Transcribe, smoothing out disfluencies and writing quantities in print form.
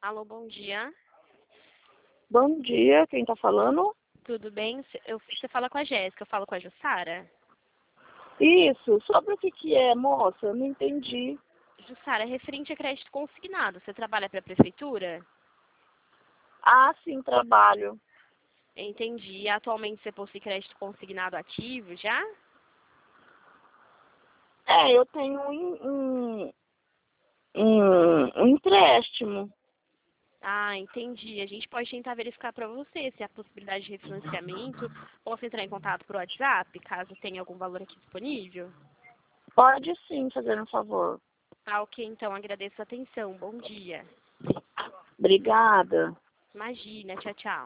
Alô, bom dia. Bom dia, quem tá falando? Tudo bem? Você fala com a Jéssica, eu falo com a Jussara. Isso, sobre o que é, moça? Eu não entendi. Jussara, referente a crédito consignado, você trabalha para a prefeitura? Ah, sim, trabalho. Entendi. Atualmente você possui crédito consignado ativo já? Eu tenho um empréstimo. Ah, entendi. A gente pode tentar verificar para você se há possibilidade de refinanciamento. Posso entrar em contato por WhatsApp, caso tenha algum valor aqui disponível? Pode sim, fazer um favor. Ah, ok, então agradeço a atenção. Bom dia. Obrigada. Imagina, tchau, tchau.